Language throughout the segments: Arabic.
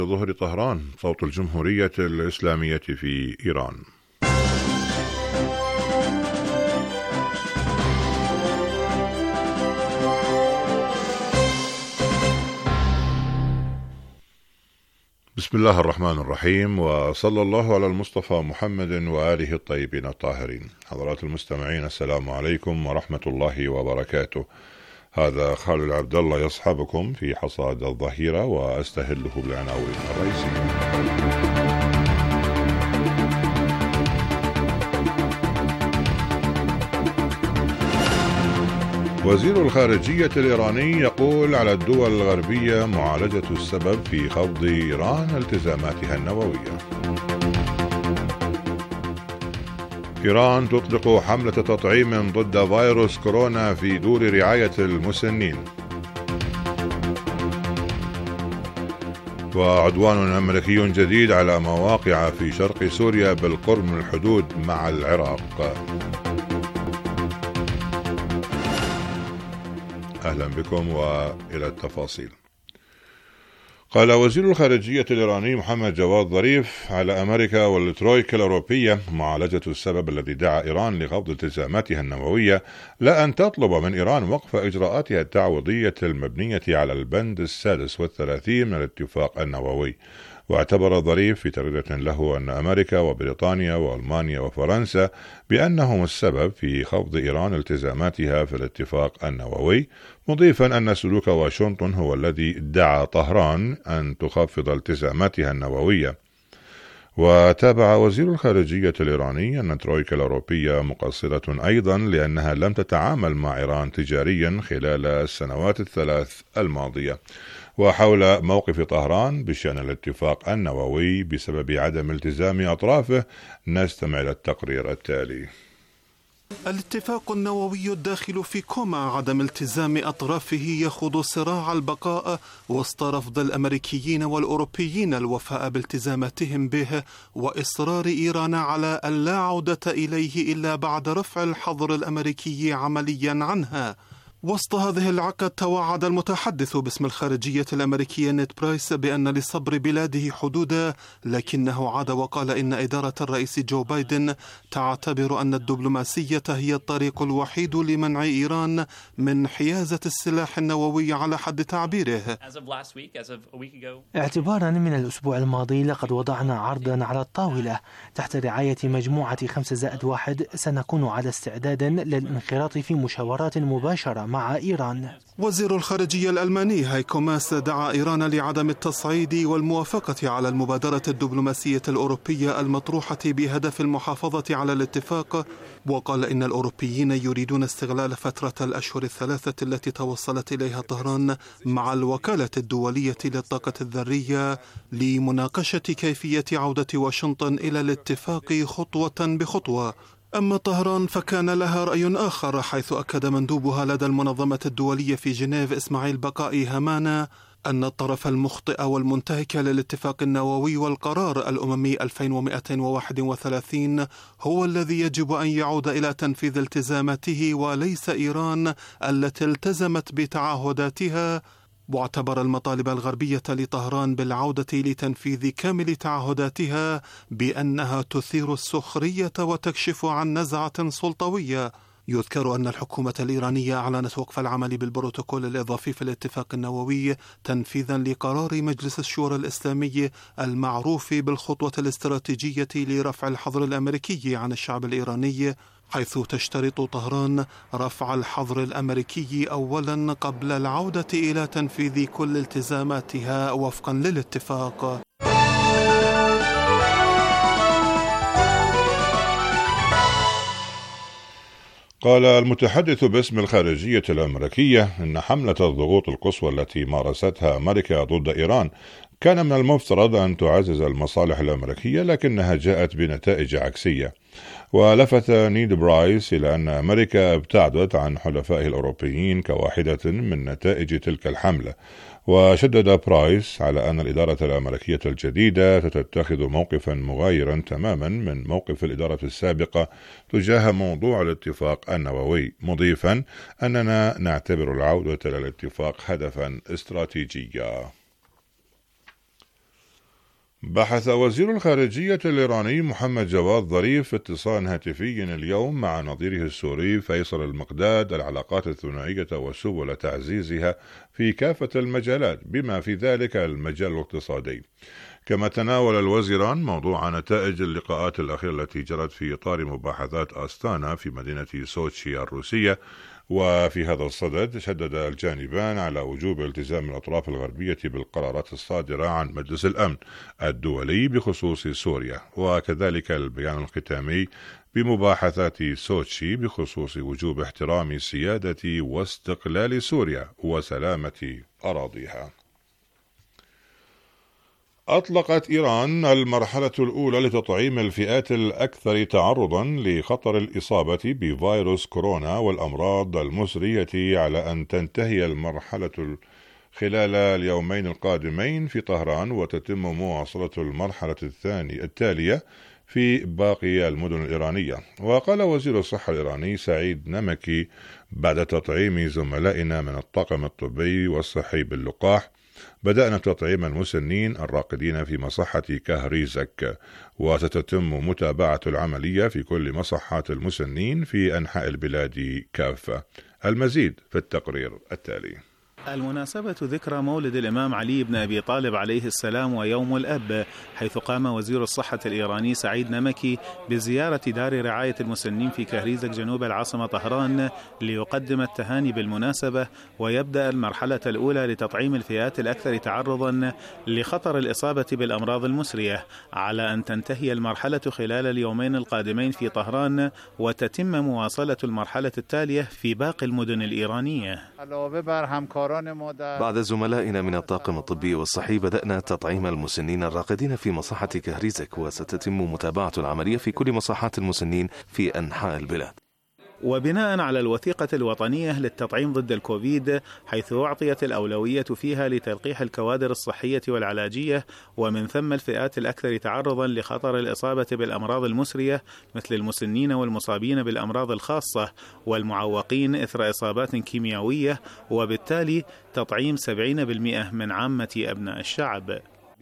ظهر طهران صوت الجمهورية الإسلامية في إيران. بسم الله الرحمن الرحيم، وصلى الله على المصطفى محمد وآله الطيبين الطاهرين. حضرات المستمعين، السلام عليكم ورحمة الله وبركاته. هذا خالد عبد الله يصحبكم في حصاد الظهيرة، وأستهله بالعناوين الرئيسية. وزير الخارجية الإيراني يقول على الدول الغربية معالجة السبب في خفض إيران التزاماتها النووية. إيران تطلق حملة تطعيم ضد فيروس كورونا في دور رعاية المسنين. وعدوان أمريكي جديد على مواقع في شرق سوريا بالقرب من الحدود مع العراق. أهلا بكم وإلى التفاصيل. قال وزير الخارجية الإيراني محمد جواد ظريف على أمريكا والترويكا الأوروبية معالجة السبب الذي دعا إيران لخفض التزاماتها النووية، لا أن تطلب من إيران وقف إجراءاتها التعويضية المبنية على البند 36 من الاتفاق النووي. واعتبر ظريف في تغريدة له أن أمريكا وبريطانيا وألمانيا وفرنسا بأنهم السبب في خفض إيران التزاماتها في الاتفاق النووي، مضيفا أن سلوك واشنطن هو الذي دعا طهران أن تخفض التزاماتها النووية. وتابع وزير الخارجية الإيراني أن الترويكا الأوروبية مقصرة أيضا لأنها لم تتعامل مع إيران تجاريا خلال السنوات الثلاث الماضية. وحول موقف طهران بشأن الاتفاق النووي بسبب عدم التزام أطرافه نستمع إلى التقرير التالي. الاتفاق النووي الداخل في كوما عدم التزام أطرافه يخوض صراع البقاء وسط رفض الأمريكيين والأوروبيين الوفاء بالتزاماتهم به، وإصرار إيران على ألا عودة إليه إلا بعد رفع الحظر الأمريكي عمليا عنها. وسط هذه العقد توعد المتحدث باسم الخارجية الأمريكية نيد برايس بأن لصبر بلاده حدودا، لكنه عاد وقال إن إدارة الرئيس جو بايدن تعتبر أن الدبلوماسية هي الطريق الوحيد لمنع إيران من حيازة السلاح النووي على حد تعبيره. اعتبارا من الأسبوع الماضي لقد وضعنا عرضا على الطاولة تحت رعاية مجموعة 5+1. سنكون على استعداد للانخراط في مشاورات مباشرة مع إيران. وزير الخارجية الألماني هايكو ماس دعا إيران لعدم التصعيد والموافقة على المبادرة الدبلوماسية الأوروبية المطروحة بهدف المحافظة على الاتفاق، وقال إن الأوروبيين يريدون استغلال فترة الأشهر الثلاثة التي توصلت إليها طهران مع الوكالة الدولية للطاقة الذرية لمناقشة كيفية عودة واشنطن إلى الاتفاق خطوة بخطوة. أما طهران فكان لها رأي آخر، حيث أكد مندوبها لدى المنظمة الدولية في جنيف إسماعيل بقائي هامانا أن الطرف المخطئ والمنتهك للاتفاق النووي والقرار الأممي 2131 هو الذي يجب أن يعود إلى تنفيذ التزاماته وليس إيران التي التزمت بتعهداتها. واعتبر المطالب الغربية لطهران بالعودة لتنفيذ كامل تعهداتها بأنها تثير السخرية وتكشف عن نزعة سلطوية. يذكر أن الحكومة الإيرانية أعلنت وقف العمل بالبروتوكول الإضافي في الاتفاق النووي تنفيذا لقرار مجلس الشورى الإسلامي المعروف بالخطوة الاستراتيجية لرفع الحظر الأمريكي عن الشعب الإيراني، حيث تشترط طهران رفع الحظر الأمريكي أولا قبل العودة إلى تنفيذ كل التزاماتها وفقا للاتفاق. قال المتحدث باسم الخارجية الأمريكية إن حملة الضغوط القصوى التي مارستها أمريكا ضد إيران كان من المفترض أن تعزز المصالح الأمريكية، لكنها جاءت بنتائج عكسية. ولفت نيد برايس إلى أن أمريكا ابتعدت عن حلفائه الأوروبيين كواحدة من نتائج تلك الحملة. وشدد برايس على أن الإدارة الأمريكية الجديدة تتخذ موقفا مغايرا تماما من موقف الإدارة السابقة تجاه موضوع الاتفاق النووي، مضيفا أننا نعتبر العودة إلى الاتفاق هدفا استراتيجيا. بحث وزير الخارجية الإيراني محمد جواد ظريف في اتصال هاتفي اليوم مع نظيره السوري فيصل المقداد العلاقات الثنائية وسبل تعزيزها في كافة المجالات بما في ذلك المجال الاقتصادي. كما تناول الوزيران موضوع نتائج اللقاءات الأخيرة التي جرت في إطار مباحثات أستانا في مدينة سوتشي الروسية. وفي هذا الصدد شدد الجانبان على وجوب التزام الأطراف الغربية بالقرارات الصادرة عن مجلس الأمن الدولي بخصوص سوريا، وكذلك البيان الختامي بمباحثات سوتشي بخصوص وجوب احترام سيادة واستقلال سوريا وسلامة أراضيها. أطلقت إيران المرحلة الأولى لتطعيم الفئات الأكثر تعرضا لخطر الإصابة بفيروس كورونا والأمراض المسرية على أن تنتهي المرحلة خلال اليومين القادمين في طهران، وتتم مواصلة المرحلة التالية في باقي المدن الإيرانية. وقال وزير الصحة الإيراني سعيد نمكي بعد تطعيم زملائنا من الطاقم الطبي والصحي باللقاح: بدأنا تطعيم المسنين الراقدين في مصحة كهريزك، وستتم متابعة العملية في كل مصحات المسنين في أنحاء البلاد كافة. المزيد في التقرير التالي. المناسبة ذكرى مولد الإمام علي بن أبي طالب عليه السلام ويوم الأب، حيث قام وزير الصحة الإيراني سعيد نمكي بزيارة دار رعاية المسنين في كهريزك جنوب العاصمة طهران ليقدم التهاني بالمناسبة، ويبدأ المرحلة الأولى لتطعيم الفئات الأكثر تعرضا لخطر الإصابة بالأمراض المسرية، على أن تنتهي المرحلة خلال اليومين القادمين في طهران، وتتم مواصلة المرحلة التالية في باقي المدن الإيرانية. بعد زملائنا من الطاقم الطبي والصحي بدأنا تطعيم المسنين الراقدين في مصحة كهريزك، وستتم متابعة العملية في كل مصحات المسنين في أنحاء البلاد. وبناء على الوثيقة الوطنية للتطعيم ضد الكوفيد، حيث أعطيت الأولوية فيها لتلقيح الكوادر الصحية والعلاجية، ومن ثم الفئات الأكثر تعرضا لخطر الإصابة بالأمراض المسرية مثل المسنين والمصابين بالأمراض الخاصة والمعوقين إثر إصابات كيميائية، وبالتالي تطعيم 70% من عامة أبناء الشعب.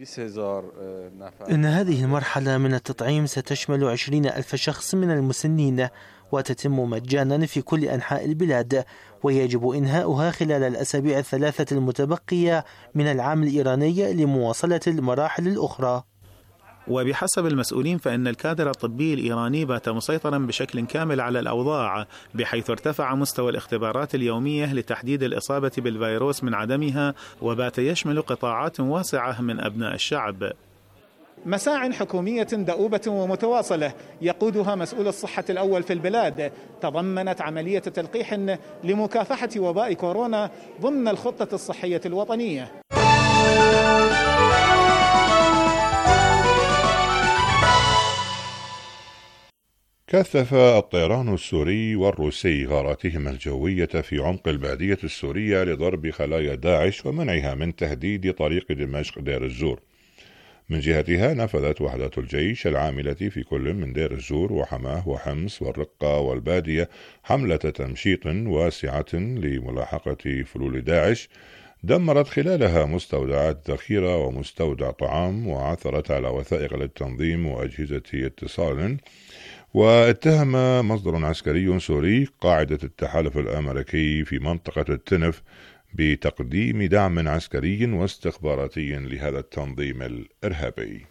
إن هذه المرحلة من التطعيم ستشمل 20,000 شخص من المسنين، وتتم مجانا في كل أنحاء البلاد، ويجب إنهاؤها خلال الأسابيع الثلاثة المتبقية من العام الإيراني لمواصلة المراحل الأخرى. وبحسب المسؤولين فإن الكادر الطبي الإيراني بات مسيطرا بشكل كامل على الأوضاع، بحيث ارتفع مستوى الاختبارات اليومية لتحديد الإصابة بالفيروس من عدمها، وبات يشمل قطاعات واسعة من أبناء الشعب. مساع حكومية دؤوبة ومتواصلة يقودها مسؤول الصحة الأول في البلاد تضمنت عملية تلقيح لمكافحة وباء كورونا ضمن الخطة الصحية الوطنية. كثف الطيران السوري والروسي غاراتهما الجوية في عمق البادية السورية لضرب خلايا داعش ومنعها من تهديد طريق دمشق دير الزور. من جهتها نفذت وحدات الجيش العاملة في كل من دير الزور وحماه وحمص والرقة والبادية حملة تمشيط واسعة لملاحقة فلول داعش، دمرت خلالها مستودعات ذخيرة ومستودع طعام، وعثرت على وثائق للتنظيم وأجهزة اتصال. واتهم مصدر عسكري سوري قاعدة التحالف الأمريكي في منطقة التنف بتقديم دعم عسكري واستخباراتي لهذا التنظيم الإرهابي.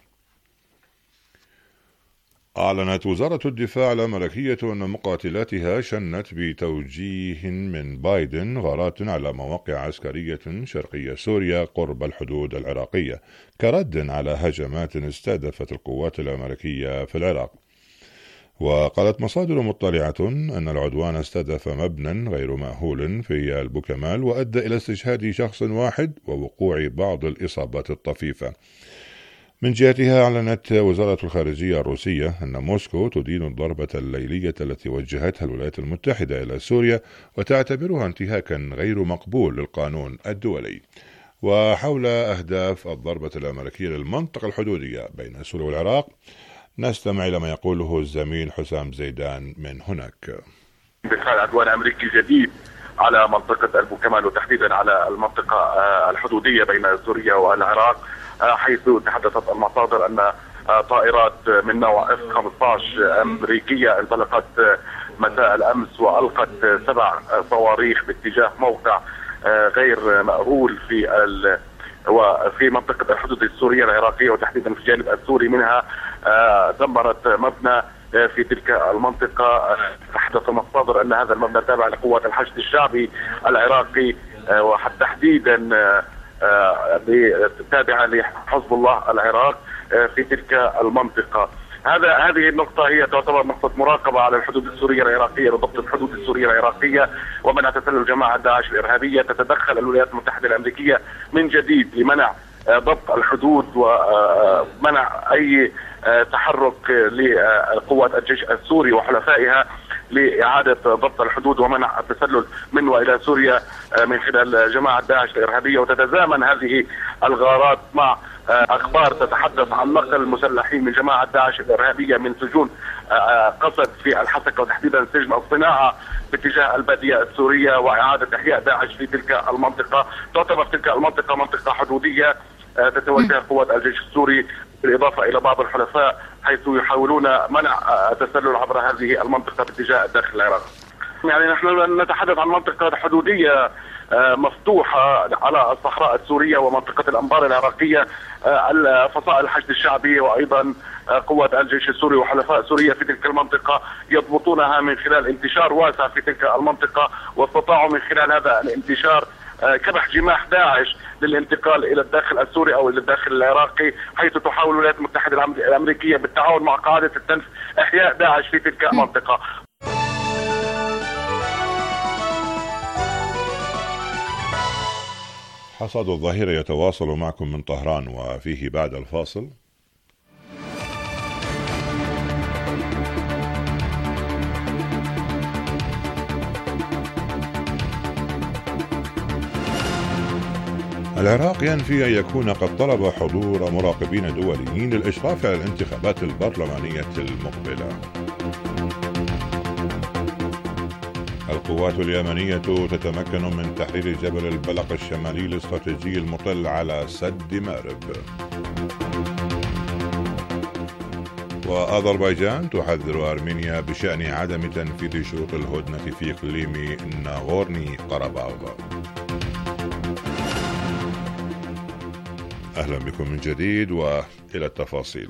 أعلنت وزارة الدفاع الأمريكية أن مقاتلاتها شنت بتوجيه من بايدن غارات على مواقع عسكرية شرقية سوريا قرب الحدود العراقية كرد على هجمات استهدفت القوات الأمريكية في العراق. وقالت مصادر مطلعة أن العدوان استهدف مبنى غير مأهول في البوكمال وأدى إلى استشهاد شخص واحد ووقوع بعض الإصابات الطفيفة. من جهتها أعلنت وزارة الخارجية الروسية أن موسكو تدين الضربة الليلية التي وجهتها الولايات المتحدة إلى سوريا وتعتبرها انتهاكا غير مقبول للقانون الدولي. وحول أهداف الضربة الأمريكية للمنطقة الحدودية بين سوريا والعراق نستمع إلى ما يقوله الزميل حسام زيدان من هناك. اندفاع عدوان أمريكي جديد على منطقة البوكمال وتحديدا على المنطقة الحدودية بين سوريا والعراق حيث تحدثت المصادر أن طائرات من نوع F-15 أمريكية انطلقت مساء الأمس وألقت 7 صواريخ باتجاه موقع غير مأهول وفي منطقة الحدود السورية العراقية، وتحديدا في الجانب السوري منها. دمرت مبنى في تلك المنطقة. تحدث المصادر أن هذا المبنى تابع لقوات الحشد الشعبي العراقي، وتحديدا تابعة لحزب الله العراق في تلك المنطقة. هذه النقطة هي تعتبر نقطة مراقبة على الحدود السورية العراقية لضبط الحدود السورية العراقية ومنع تسلل جماعة داعش الإرهابية. تتدخل الولايات المتحدة الأمريكية من جديد لمنع ضبط الحدود ومنع أي تحرك لقوات الجيش السوري وحلفائها لإعادة ضبط الحدود ومنع التسلل من وإلى سوريا من خلال جماعة داعش الإرهابية. وتتزامن هذه الغارات مع أخبار تتحدث عن نقل مسلحين من جماعة داعش الإرهابية من سجون قصد في الحسكة وتحديدا سجن الصناعة باتجاه البادية السورية وإعادة إحياء داعش في تلك المنطقة. تعتبر تلك المنطقة منطقة حدودية تتوجه قوات الجيش السوري بالإضافة إلى بعض الحلفاء حيث يحاولون منع التسلل عبر هذه المنطقة باتجاه الداخل العراقي. يعني نحن نتحدث عن منطقة حدودية مفتوحة على الصحراء السورية ومنطقة الأنبار العراقية. فصائل الحشد الشعبي وأيضا قوات الجيش السوري وحلفاء سوريا في تلك المنطقة يضبطونها من خلال انتشار واسع في تلك المنطقة، واستطاعوا من خلال هذا الانتشار كبح جماح داعش للانتقال إلى الداخل السوري أو إلى الداخل العراقي، حيث تحاول الولايات المتحدة الأمريكية بالتعاون مع قاعدة التنف إحياء داعش في تلك المنطقة. حصاد الظهيرة يتواصل معكم من طهران، وفيه بعد الفاصل. العراق ينفي أن يكون قد طلب حضور مراقبين دوليين للإشراف على الانتخابات البرلمانية المقبلة. القوات اليمنية تتمكن من تحرير جبل البلق الشمالي الاستراتيجي المطل على سد مأرب. وأذربيجان تحذر أرمينيا بشأن عدم تنفيذ شروط الهدنة في إقليم ناغورني قرباغ. أهلا بكم من جديد وإلى التفاصيل.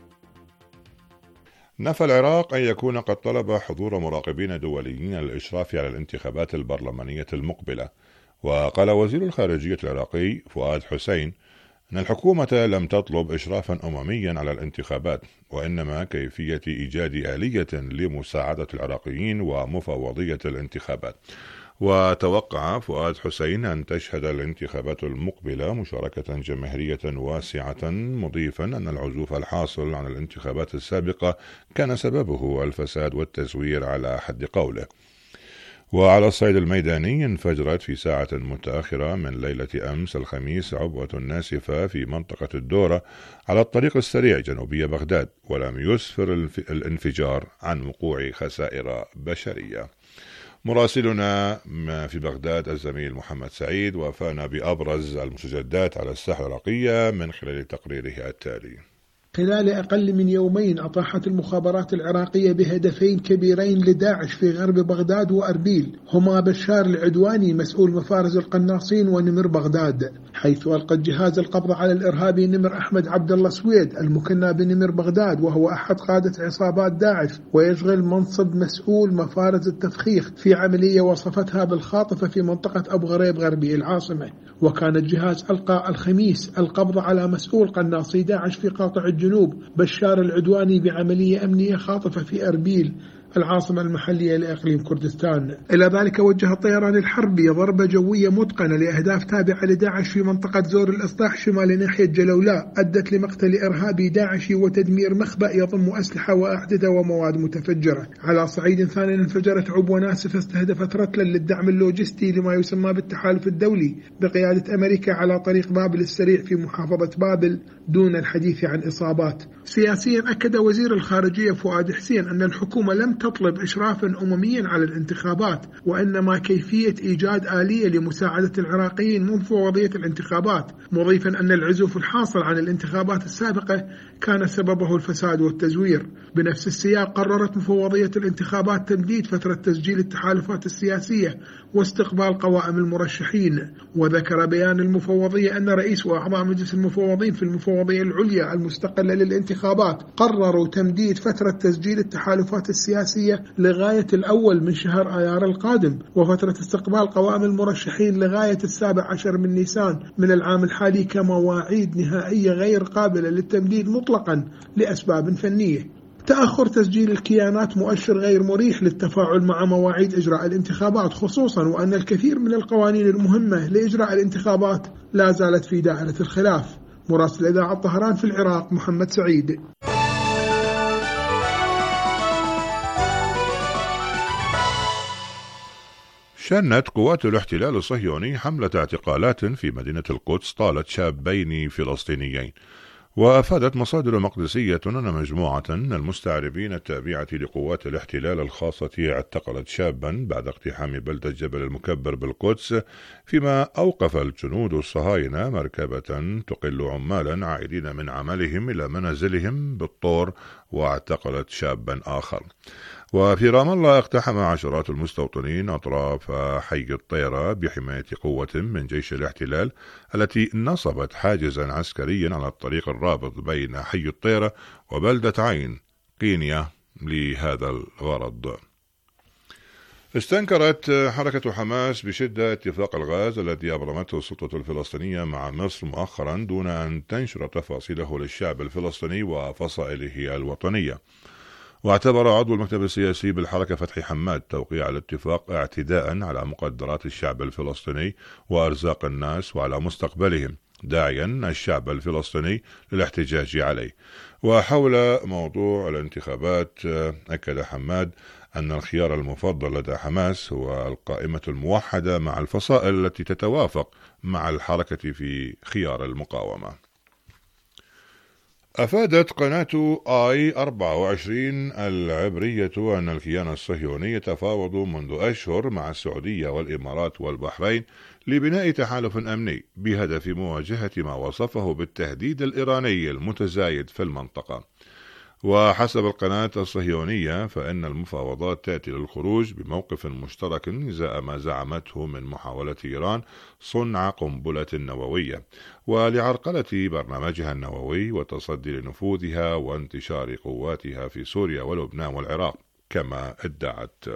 نفى العراق أن يكون قد طلب حضور مراقبين دوليين للإشراف على الانتخابات البرلمانية المقبلة. وقال وزير الخارجية العراقي فؤاد حسين أن الحكومة لم تطلب إشرافا أمميا على الانتخابات، وإنما كيفية إيجاد آلية لمساعدة العراقيين ومفوضية الانتخابات. وتوقع فؤاد حسين أن تشهد الانتخابات المقبلة مشاركة جماهيرية واسعة، مضيفا أن العزوف الحاصل عن الانتخابات السابقة كان سببه الفساد والتزوير على حد قوله. وعلى الصعيد الميداني انفجرت في ساعة متأخرة من ليلة أمس الخميس عبوة ناسفة في منطقة الدورة على الطريق السريع جنوبي بغداد، ولم يسفر الانفجار عن وقوع خسائر بشرية. مراسلنا في بغداد الزميل محمد سعيد وفانا بأبرز المستجدات على الساحة العراقية من خلال تقريره التالي. خلال أقل من يومين أطاحت المخابرات العراقية بهدفين كبيرين لداعش في غرب بغداد وأربيل، هما بشار العدواني مسؤول مفارز القناصين ونمر بغداد، حيث ألقى جهاز القبض على الإرهابي نمر أحمد عبد الله سويد المكنى بنمر بغداد، وهو أحد قادة عصابات داعش ويشغل منصب مسؤول مفارز التفخيخ في عملية وصفتها بالخاطفة في منطقة أبو غريب غربي العاصمة. وكان الجهاز ألقى الخميس القبض على مسؤول قناصي داعش في قاطع الجنوب بشار العدواني بعملية أمنية خاطفة في أربيل العاصمة المحلية لإقليم كردستان. إلى ذلك وجه الطيران الحربي ضربة جوية متقنة لأهداف تابعة لداعش في منطقة زور الإصلاح شمال ناحية جلولاء، أدت لمقتل إرهابي داعشي وتدمير مخبأ يضم أسلحة وأحدثة ومواد متفجرة. على صعيد ثاني انفجرت عبوة ناسفة استهدفت رتلا للدعم اللوجستي لما يسمى بالتحالف الدولي بقيادة أمريكا على طريق بابل السريع في محافظة بابل دون الحديث عن إصابات. سياسيا أكد وزير الخارجية فؤاد حسين أن الحكومة لم تطلب إشرافا أمميا على الانتخابات، وإنما كيفية إيجاد آلية لمساعدة العراقيين مفوضية الانتخابات، مضيفا أن العزوف الحاصل عن الانتخابات السابقة كان سببه الفساد والتزوير. بنفس السياق قررت مفوضية الانتخابات تمديد فترة تسجيل التحالفات السياسية واستقبال قوائم المرشحين. وذكر بيان المفوضية أن رئيس وأعضاء مجلس المفوضين في المفوضية العليا المستقلة للانتخابات قرروا تمديد فترة تسجيل التحالفات السياسية لغاية الأول من شهر آيار القادم، وفترة استقبال قوائم المرشحين لغاية 17 من نيسان من العام الحالي كمواعيد نهائية غير قابلة للتمديد مطلقا لأسباب فنية. تأخر تسجيل الكيانات مؤشر غير مريح للتفاعل مع مواعيد إجراء الانتخابات، خصوصا وأن الكثير من القوانين المهمة لإجراء الانتخابات لا زالت في دائرة الخلاف. مراسل إذاعة طهران في العراق محمد سعيد. شنت قوات الاحتلال الصهيوني حملة اعتقالات في مدينة القدس طالت شابين فلسطينيين. وأفادت مصادر مقدسية أن مجموعة من المستعربين التابعة لقوات الاحتلال الخاصة اعتقلت شابا بعد اقتحام بلدة جبل المكبر بالقدس، فيما أوقف الجنود الصهاينة مركبة تقل عمالا عائدين من عملهم إلى منازلهم بالطور واعتقلت شابا آخر. وفي رام الله اقتحم عشرات المستوطنين أطراف حي الطيرة بحماية قوة من جيش الاحتلال التي نصبت حاجزا عسكريا على الطريق الرابط بين حي الطيرة وبلدة عين قينية لهذا الغرض. استنكرت حركة حماس بشدة اتفاق الغاز الذي أبرمته السلطة الفلسطينية مع مصر مؤخرا دون أن تنشر تفاصيله للشعب الفلسطيني وفصائله الوطنية. واعتبر عضو المكتب السياسي بالحركة فتحي حماد توقيع الاتفاق اعتداء على مقدرات الشعب الفلسطيني وأرزاق الناس وعلى مستقبلهم، داعيا الشعب الفلسطيني للاحتجاج عليه. وحول موضوع الانتخابات أكد حماد أن الخيار المفضل لدى حماس هو القائمة الموحدة مع الفصائل التي تتوافق مع الحركة في خيار المقاومة. أفادت قناة I24 العبرية أن الكيان الصهيوني يتفاوض منذ أشهر مع السعودية والإمارات والبحرين لبناء تحالف أمني بهدف مواجهة ما وصفه بالتهديد الإيراني المتزايد في المنطقة. وحسب القناة الصهيونية فإن المفاوضات تأتي للخروج بموقف مشترك إزاء ما زعمته من محاولة إيران صنع قنبلة نووية ولعرقلة برنامجها النووي وتصدي لنفوذها وانتشار قواتها في سوريا ولبنان والعراق كما ادعت.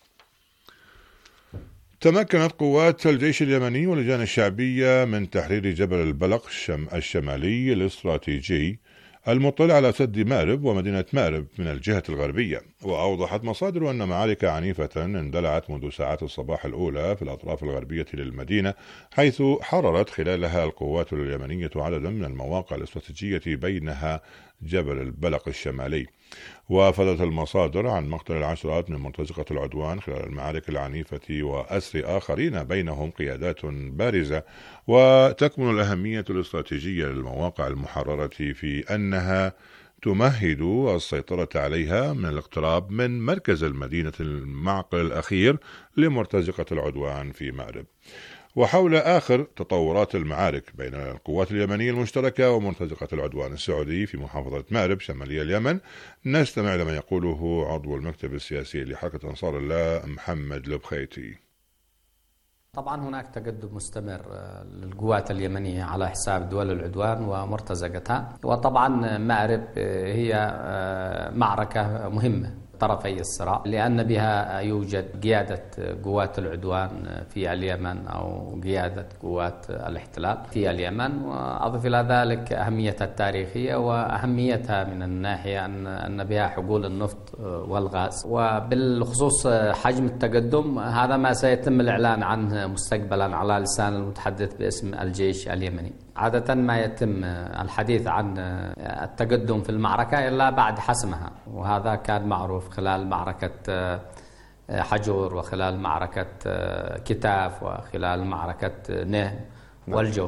تمكنت قوات الجيش اليمني واللجان الشعبية من تحرير جبل البلق الشمالي الاستراتيجي المطل على سد مأرب ومدينة مأرب من الجهة الغربية. وأوضحت مصادر أن معارك عنيفة اندلعت منذ ساعات الصباح الأولى في الأطراف الغربية للمدينة، حيث حررت خلالها القوات اليمنية عددا من المواقع الاستراتيجية بينها جبل البلق الشمالي. وافادت المصادر عن مقتل العشرات من مرتزقة العدوان خلال المعارك العنيفة وأسر آخرين بينهم قيادات بارزة. وتكمن الأهمية الاستراتيجية للمواقع المحررة في أنها تمهد السيطرة عليها من الاقتراب من مركز المدينة المعقل الأخير لمرتزقة العدوان في مأرب. وحول آخر تطورات المعارك بين القوات اليمنية المشتركة ومرتزقة العدوان السعودي في محافظة مأرب شمالية اليمن نستمع لما يقوله عضو المكتب السياسي لحركة أنصار الله محمد البخيتي. طبعا هناك تقدم مستمر للقوات اليمنية على حساب دول العدوان ومرتزقتها، وطبعا مأرب هي معركة مهمة طرفي الصراع لأن بها يوجد قيادة قوات العدوان في اليمن أو قيادة قوات الاحتلال في اليمن. وأضف إلى ذلك أهميتها التاريخية وأهميتها من الناحية أن بها حقول النفط والغاز. وبالخصوص حجم التقدم هذا ما سيتم الإعلان عنه مستقبلا على لسان المتحدث باسم الجيش اليمني. عادة ما يتم الحديث عن التقدم في المعركة إلا بعد حسمها، وهذا كان معروف خلال معركة حجور وخلال معركة كتاف وخلال معركة نهم والجوف.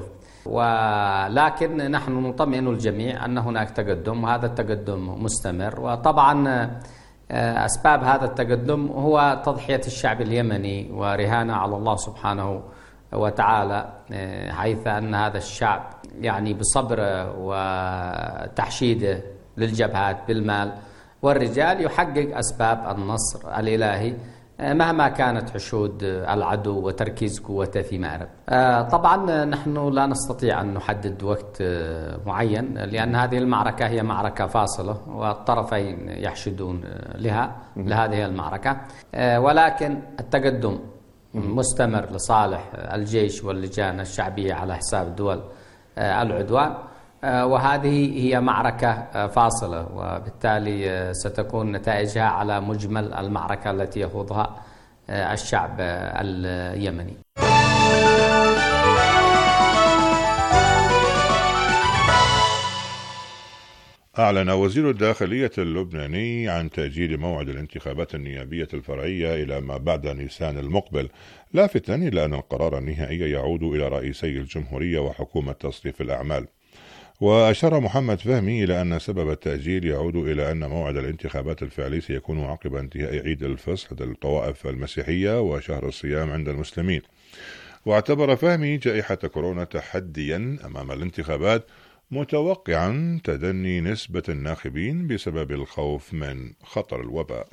ولكن نحن نطمئن الجميع أن هناك تقدم، وهذا التقدم مستمر. وطبعا أسباب هذا التقدم هو تضحية الشعب اليمني ورهانه على الله سبحانه وتعالى، حيث أن هذا الشعب يعني بصبره وتحشيده للجبهات بالمال والرجال يحقق أسباب النصر الإلهي مهما كانت حشود العدو وتركيز قوته في مأرب. طبعا نحن لا نستطيع أن نحدد وقت معين، لأن هذه المعركة هي معركة فاصلة والطرفين يحشدون لهذه المعركة، ولكن التقدم مستمر لصالح الجيش واللجان الشعبية على حساب دول العدوان، وهذه هي معركة فاصلة، وبالتالي ستكون نتائجها على مجمل المعركة التي يخوضها الشعب اليمني. أعلن وزير الداخلية اللبناني عن تأجيل موعد الانتخابات النيابية الفرعية إلى ما بعد نيسان المقبل، لافتا إلى أن القرار النهائي يعود إلى رئيسي الجمهورية وحكومة تصريف الأعمال. وأشار محمد فهمي إلى أن سبب التأجيل يعود إلى أن موعد الانتخابات الفعلي سيكون عقب انتهاء عيد الفصح للطوائف المسيحية وشهر الصيام عند المسلمين. واعتبر فهمي جائحة كورونا تحديا أمام الانتخابات، متوقعا تدني نسبة الناخبين بسبب الخوف من خطر الوباء.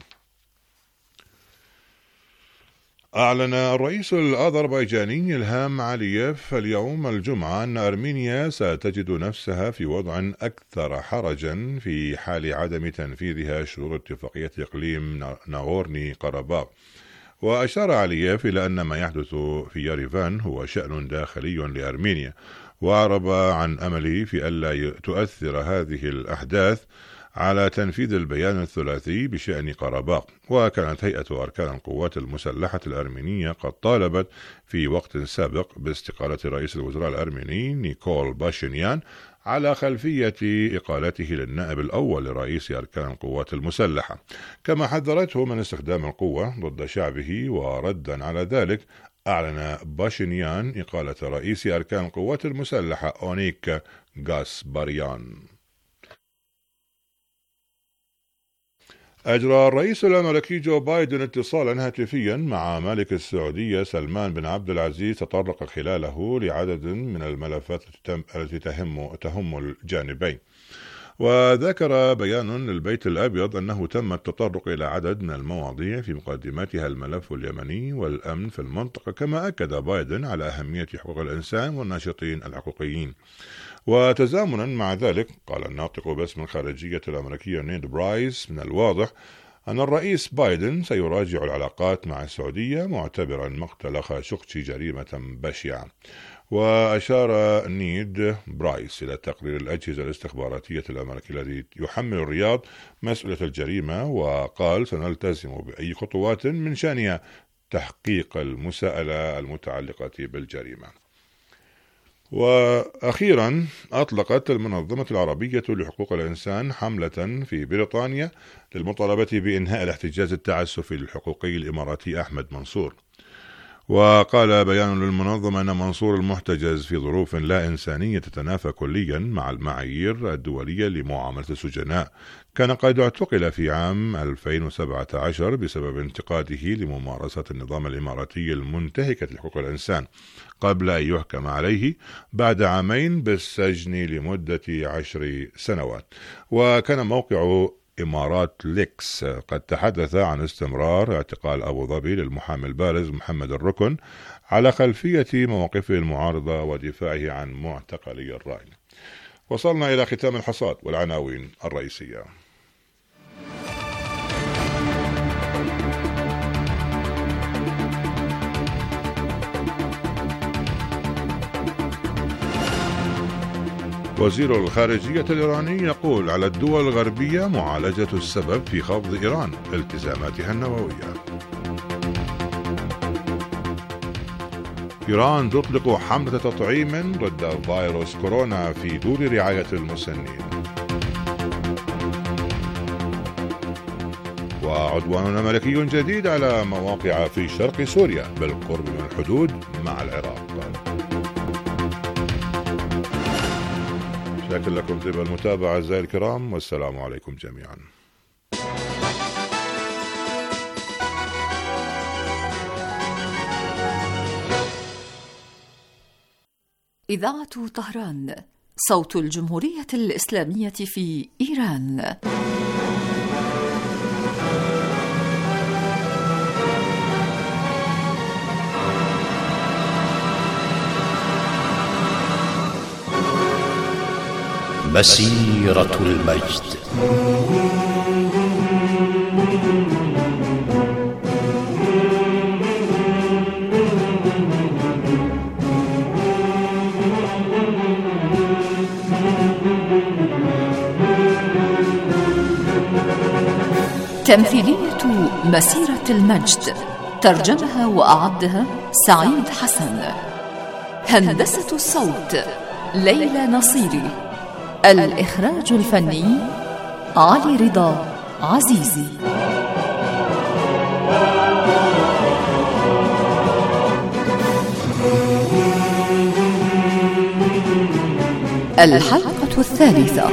أعلن الرئيس الأذربيجاني إلهام علييف اليوم الجمعة أن أرمينيا ستجد نفسها في وضع أكثر حرجا في حال عدم تنفيذها شروط اتفاقية إقليم ناغورني قرباغ. وأشار علييف إلى أن ما يحدث في يريفان هو شأن داخلي لأرمينيا، وأعرب عن أمله في ألا تؤثر هذه الأحداث على تنفيذ البيان الثلاثي بشأن قرباغ. وكانت هيئة أركان القوات المسلحة الأرمينية قد طالبت في وقت سابق باستقالة رئيس الوزراء الأرميني نيكول باشينيان على خلفية إقالته للنائب الأول لرئيس أركان القوات المسلحة، كما حذرته من استخدام القوة ضد شعبه. وردا على ذلك أعلن باشينيان إقالة رئيس أركان القوات المسلحة أونيك غاسباريان. أجرى الرئيس الأمريكي جو بايدن اتصالا هاتفيا مع ملك السعودية سلمان بن عبد العزيز تطرق خلاله لعدد من الملفات التي تهم الجانبين. وذكر بيان للبيت الأبيض أنه تم التطرق إلى عدد من المواضيع في مقدمتها الملف اليمني والأمن في المنطقة، كما أكد بايدن على أهمية حقوق الإنسان والناشطين الحقوقيين. وتزامنا مع ذلك قال الناطق باسم الخارجية الأمريكية نيد برايس من الواضح أن الرئيس بايدن سيراجع العلاقات مع السعودية معتبرا مقتل خاشقجي جريمة بشعة. وأشار نيد برايس إلى تقرير الأجهزة الاستخباراتية الأمريكية الذي يحمل الرياض مسؤولية الجريمة، وقال سنلتزم بأي خطوات من شأنها تحقيق المساءلة المتعلقة بالجريمة. وأخيرا أطلقت المنظمة العربية لحقوق الإنسان حملة في بريطانيا للمطالبة بإنهاء الاحتجاز التعسفي الحقوقي الإماراتي أحمد منصور. وقال بيان للمنظمة أن منصور المحتجز في ظروف لا إنسانية تتنافى كليا مع المعايير الدولية لمعاملة السجناء، كان قد اعتقل في عام 2017 بسبب انتقاده لممارسة النظام الإماراتي المنتهكة لحقوق الإنسان، قبل أن يحكم عليه بعد عامين بالسجن لمدة 10 سنوات. وكان موقع إمارات ليكس قد تحدث عن استمرار اعتقال أبو ظبي للمحامي البارز محمد الركن على خلفية مواقفه المعارضة ودفاعه عن معتقلي الرأي. وصلنا إلى ختام الحصاد والعناوين الرئيسية. وزير الخارجية الإيراني يقول على الدول الغربية معالجة السبب في خفض إيران التزاماتها النووية. إيران تطلق حملة تطعيم ضد فيروس كورونا في دور رعاية المسنين. وعدوان أمريكي جديد على مواقع في شرق سوريا بالقرب من الحدود مع العراق. لكن لكم طيب المتابعة أعزائي الكرام، والسلام عليكم جميعا. إذاعة طهران، صوت الجمهورية الإسلامية في إيران. مسيرة المجد. تمثيلية مسيرة المجد، ترجمها وأعدها سعيد حسن. هندسة الصوت ليلى نصيري. الإخراج الفني علي رضا عزيزي. الحلقة الثالثة.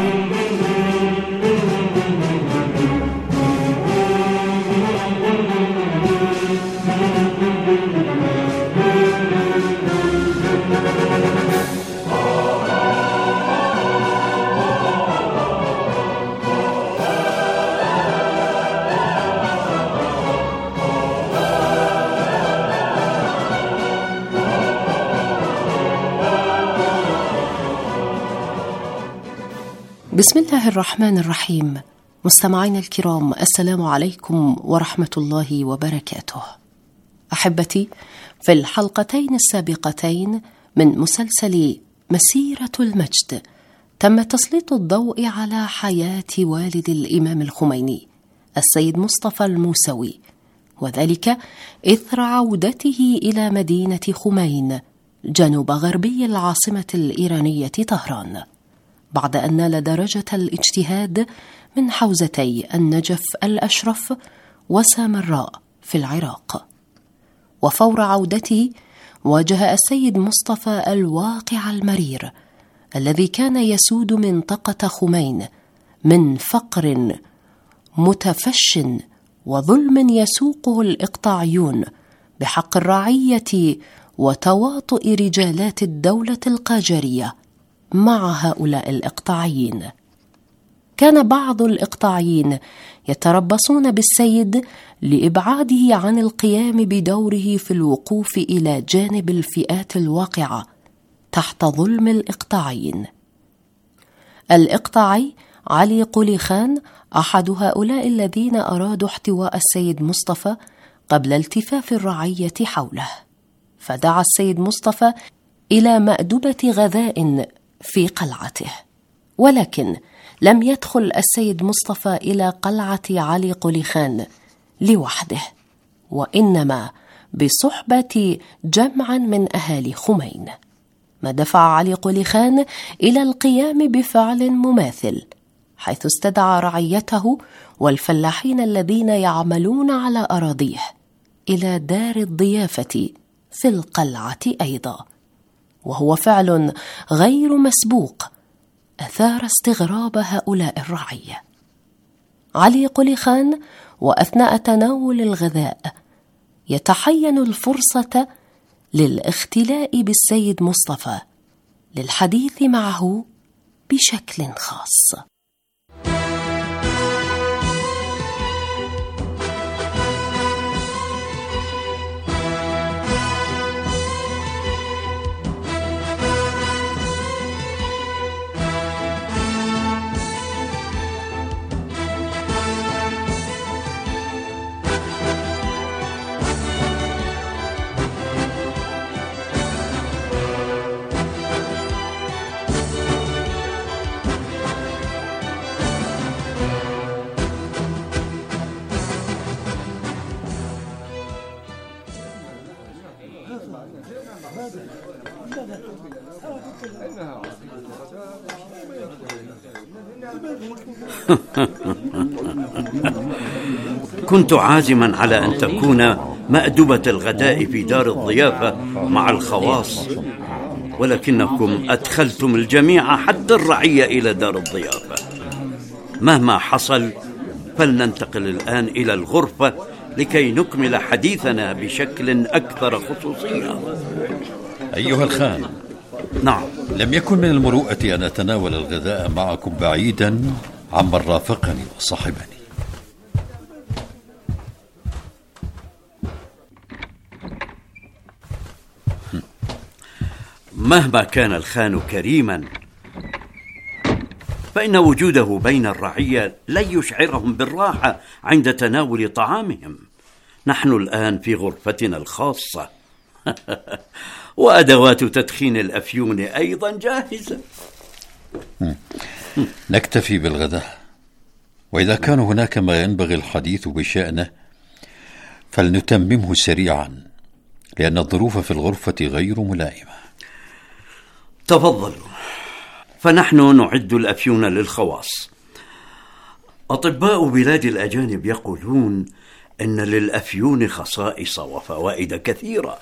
بسم الله الرحمن الرحيم. مستمعينا الكرام، السلام عليكم ورحمة الله وبركاته. أحبتي، في الحلقتين السابقتين من مسلسل مسيرة المجد تم تسليط الضوء على حياة والد الإمام الخميني السيد مصطفى الموسوي، وذلك إثر عودته إلى مدينة خمين جنوب غربي العاصمة الإيرانية طهران، بعد أن نال درجة الاجتهاد من حوزتي النجف الأشرف وسامراء في العراق. وفور عودته واجه السيد مصطفى الواقع المرير الذي كان يسود منطقة خمين من فقر متفش وظلم يسوقه الإقطاعيون بحق الرعية وتواطؤ رجالات الدولة القاجرية مع هؤلاء الإقطاعيين. كان بعض الإقطاعيين يتربصون بالسيد لإبعاده عن القيام بدوره في الوقوف إلى جانب الفئات الواقعة تحت ظلم الإقطاعيين. الإقطاعي علي قولي خان أحد هؤلاء الذين أرادوا احتواء السيد مصطفى قبل التفاف الرعية حوله، فدعا السيد مصطفى إلى مأدبة غذاء في قلعته، ولكن لم يدخل السيد مصطفى إلى قلعة علي قولي خان لوحده، وإنما بصحبة جمع من أهالي خمين، ما دفع علي قولي خان إلى القيام بفعل مماثل، حيث استدعى رعيته والفلاحين الذين يعملون على أراضيه إلى دار الضيافة في القلعة أيضا، وهو فعل غير مسبوق أثار استغراب هؤلاء الرعية. علي قولي خان وأثناء تناول الغذاء يتحين الفرصة للاختلاء بالسيد مصطفى للحديث معه بشكل خاص. كنت عازما على أن تكون مأدبة الغداء في دار الضيافة مع الخواص، ولكنكم أدخلتم الجميع حتى الرعية إلى دار الضيافة. مهما حصل فلننتقل الآن إلى الغرفة لكي نكمل حديثنا بشكل أكثر خصوصية. أيها الخان. نعم. لم يكن من المروءة أن أتناول الغداء معكم بعيدا عمن رافقني وصحبني. مهما كان الخان كريما فإن وجوده بين الرعية لن يشعرهم بالراحة عند تناول طعامهم. نحن الآن في غرفتنا الخاصة وأدوات تدخين الأفيون أيضا جاهزة. نكتفي بالغداء، وإذا كان هناك ما ينبغي الحديث بشأنه فلنتممه سريعا، لأن الظروف في الغرفة غير ملائمة. تفضلوا، فنحن نعد الأفيون للخواص. أطباء بلاد الأجانب يقولون إن للأفيون خصائص وفوائد كثيرة.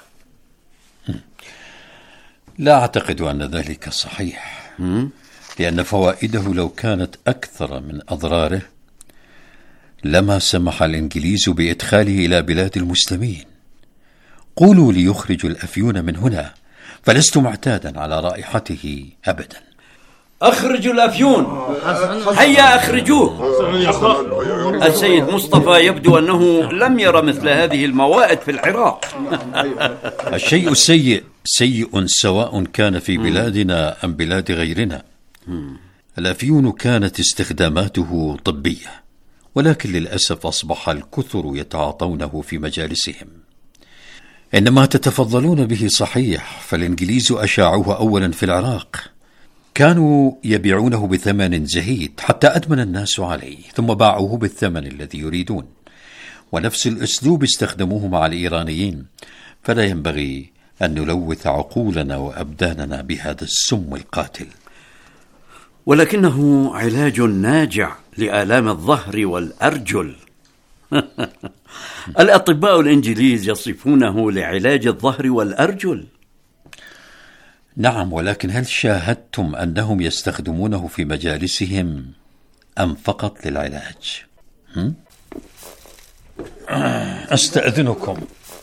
لا أعتقد أن ذلك صحيح، لأن فوائده لو كانت أكثر من أضراره لما سمح الإنجليز بإدخاله إلى بلاد المسلمين. قولوا ليخرجوا الأفيون من هنا، فلست معتادا على رائحته أبدا. أخرجوا الأفيون، هيا أخرجوه. السيد مصطفى يبدو أنه لم يرى مثل هذه الموائد في العراق. الشيء السيء سيء سواء كان في بلادنا أم بلاد غيرنا. الأفيون كانت استخداماته طبية، ولكن للأسف أصبح الكثر يتعاطونه في مجالسهم. إنما تتفضلون به صحيح، فالإنجليز أشاعوه أولا في العراق، كانوا يبيعونه بثمن زهيد حتى أدمن الناس عليه، ثم باعوه بالثمن الذي يريدون، ونفس الأسلوب استخدموه مع الإيرانيين. فلا ينبغي أن نلوث عقولنا وأبداننا بهذا السم القاتل. ولكنه علاج ناجع لآلام الظهر والأرجل. الأطباء الإنجليز يصفونه لعلاج الظهر والأرجل. نعم، ولكن هل شاهدتم أنهم يستخدمونه في مجالسهم أم فقط للعلاج؟ أستأذنكم.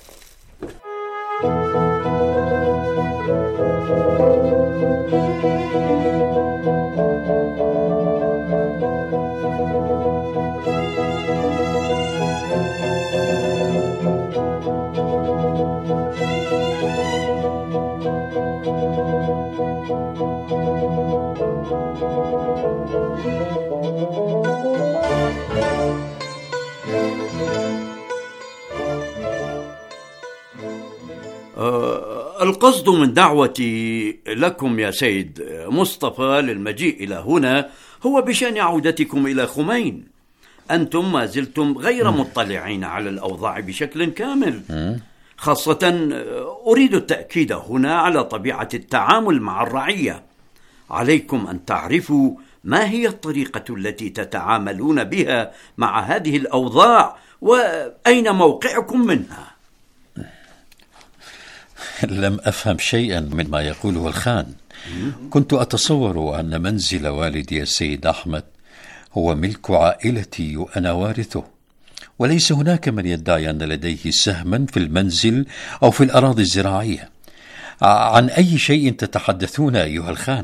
القصد من دعوتي لكم يا سيد مصطفى للمجيء إلى هنا هو بشأن عودتكم إلى خمين. أنتم ما زلتم غير مطلعين على الأوضاع بشكل كامل، خاصة أريد التأكيد هنا على طبيعة التعامل مع الرعية. عليكم أن تعرفوا ما هي الطريقة التي تتعاملون بها مع هذه الأوضاع، وأين موقعكم منها. لم أفهم شيئا مما يقوله الخان. كنت أتصور أن منزل والدي السيد أحمد هو ملك عائلتي وأنا وارثه، وليس هناك من يدعي أن لديه سهما في المنزل أو في الأراضي الزراعية. عن أي شيء تتحدثون أيها الخان؟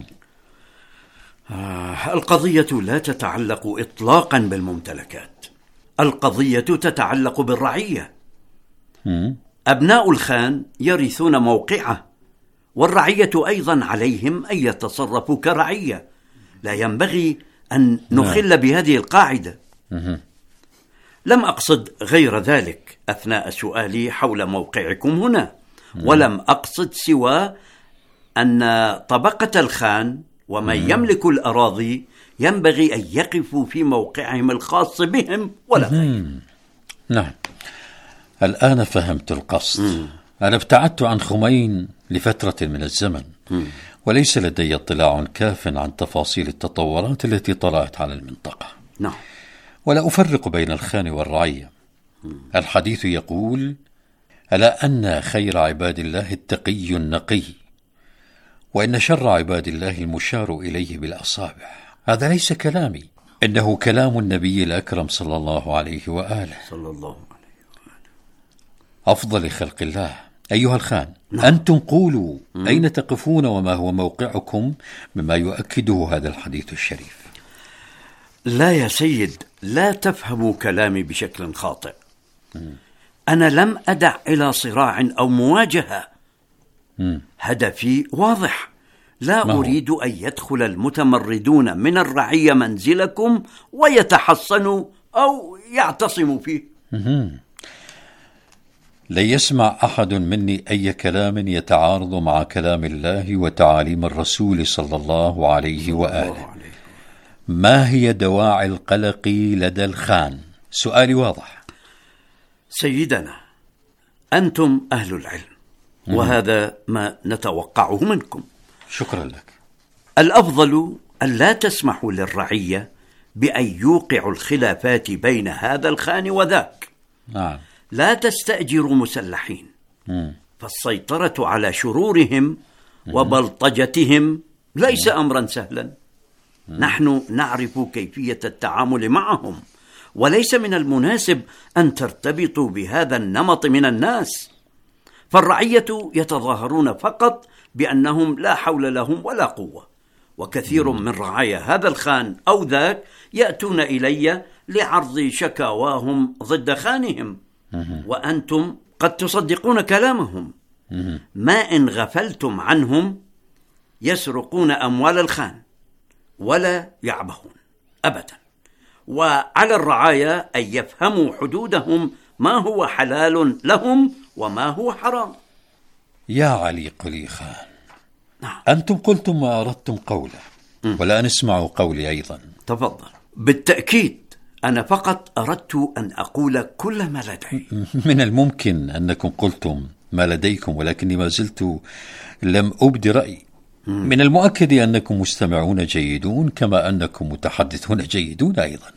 القضية لا تتعلق إطلاقا بالممتلكات، القضية تتعلق بالرعية. أبناء الخان يرثون موقعه، والرعية أيضا عليهم أن يتصرفوا كرعية. لا ينبغي أن نخل بهذه القاعدة. لم أقصد غير ذلك أثناء سؤالي حول موقعكم هنا، ولم أقصد سوى أن طبقة الخان ومن يملك الأراضي ينبغي أن يقفوا في موقعهم الخاص بهم ولا غير. نعم، الآن فهمت القصد. أنا ابتعدت عن خمين لفترة من الزمن، وليس لدي اطلاع كاف عن تفاصيل التطورات التي طرأت على المنطقة. نعم. ولا أفرق بين الخان والرعية. الحديث يقول: ألا أن خير عباد الله التقي النقي، وإن شر عباد الله المشار إليه بالأصابع. هذا ليس كلامي، إنه كلام النبي الأكرم صلى الله عليه وآله، صلى الله عليه أفضل خلق الله. أيها الخان، أنتم قولوا أين تقفون وما هو موقعكم مما يؤكده هذا الحديث الشريف؟ لا يا سيد، لا تفهموا كلامي بشكل خاطئ. أنا لم أدع إلى صراع أو مواجهة. هدفي واضح، لا أريد أن يدخل المتمردون من الرعية منزلكم ويتحصنوا أو يعتصموا فيه. لن يسمع أحد مني أي كلام يتعارض مع كلام الله وتعاليم الرسول صلى الله عليه وآله. ما هي دواعي القلق لدى الخان؟ سؤالي واضح. سيدنا، أنتم أهل العلم، وهذا ما نتوقعه منكم. شكرا لك. الأفضل أن لا تسمحوا للرعية بأن يوقعوا الخلافات بين هذا الخان وذاك. نعم. لا تستأجروا مسلحين، فالسيطرة على شرورهم وبلطجتهم ليس أمرا سهلا. نحن نعرف كيفية التعامل معهم، وليس من المناسب أن ترتبطوا بهذا النمط من الناس. فالرعية يتظاهرون فقط بأنهم لا حول لهم ولا قوة، وكثير من رعايا هذا الخان أو ذاك يأتون إلي لعرض شكاواهم ضد خانهم، وأنتم قد تصدقون كلامهم. ما إن غفلتم عنهم يسرقون أموال الخان ولا يعبهون أبدا. وعلى الرعايا أن يفهموا حدودهم، ما هو حلال لهم وما هو حرام. يا علي قلي خان، أنتم قلتم ما أردتم قوله، ولا نسمع قولي أيضا. تفضل. بالتأكيد أنا فقط أردت أن أقول كل ما لدي. من الممكن أنكم قلتم ما لديكم، ولكني ما زلت لم أبدي رأيي. من المؤكد أنكم مستمعون جيدون، كما أنكم متحدثون جيدون أيضا.